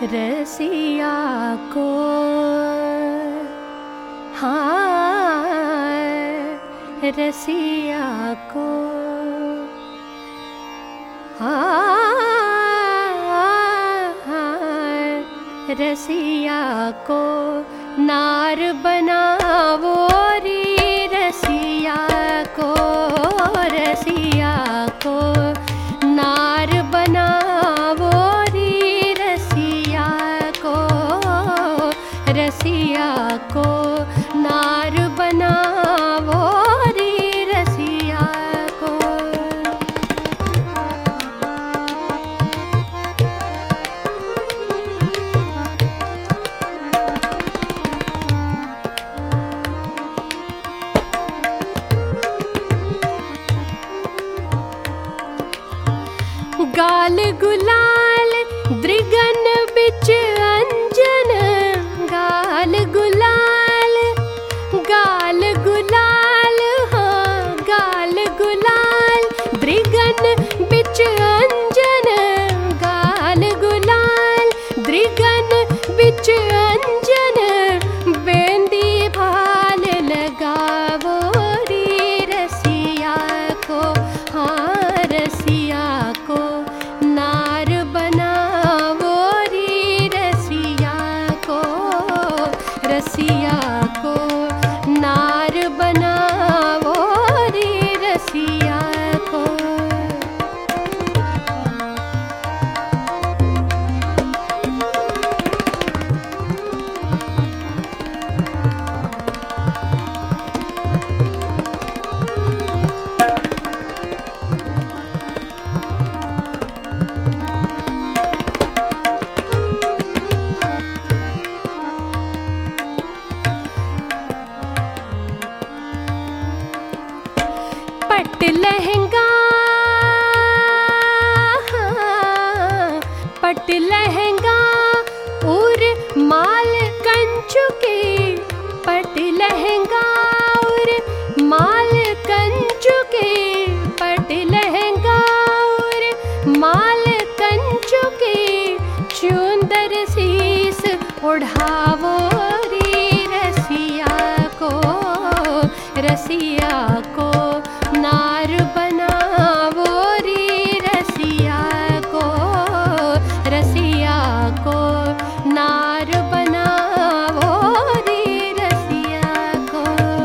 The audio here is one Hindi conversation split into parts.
रसिया को, हाँ रसिया को, रसिया को नार बनावो रे रसिया को, रसिया को नार बनावो रे रसिया को, रसिया को नार बनावो रे रसिया को। गाल गुलाल द्रिगन बिच अंजन, गाल गुलाल, गाल गुलाल, हाँ गाल गुलाल द्रिगन बिच अंजन, गाल गुलाल द्रिगन बिच अंजन, बेंदी भाल लगावो रे रसिया को, हाँ रसिया को नार बनावो रे रसिया को, रसिया को नार बनावो रे रसिया को। पट लहंगा, पट लहंगा और माल कंचु के, पट लहंगा और माल कंचु के, पट लहंगा और माल कंचु के, चुंदर शीस ओढ़ावो रे रसिया को, रसिया को नार बनावो रे रसिया को, रसिया को नार बनावो रे रसिया को।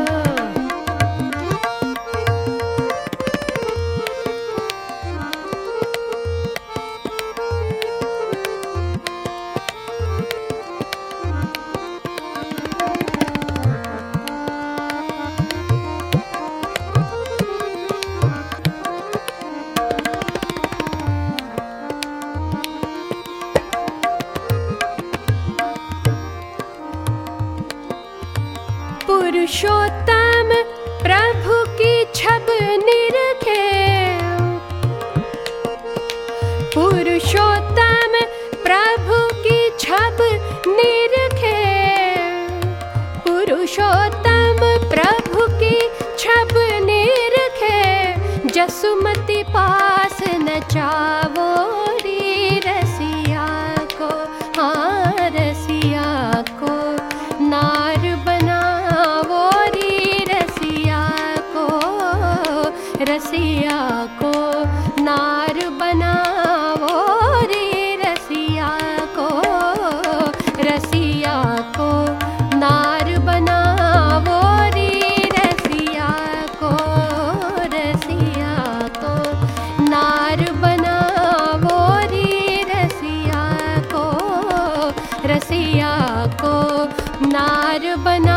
पुरुषोत्तम प्रभु की छब निरखे, पुरुषोत्तम प्रभु की छब निरखे, पुरुषोत्तम प्रभु की छब निरखे, जसुमति पास नचावो रे रसिया को, हाँ रसिया को नार बनावो रे रसिया को, रसिया को नार बनावो रे रसिया को, रसिया को नार बनावो रे रसिया को, रसिया को नार बनावो रे रसिया को, रसिया को नार बना